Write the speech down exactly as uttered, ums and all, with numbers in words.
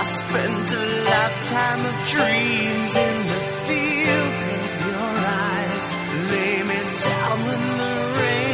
I spent a lifetime of dreams in the fields of your eyes. Lay me down when the rain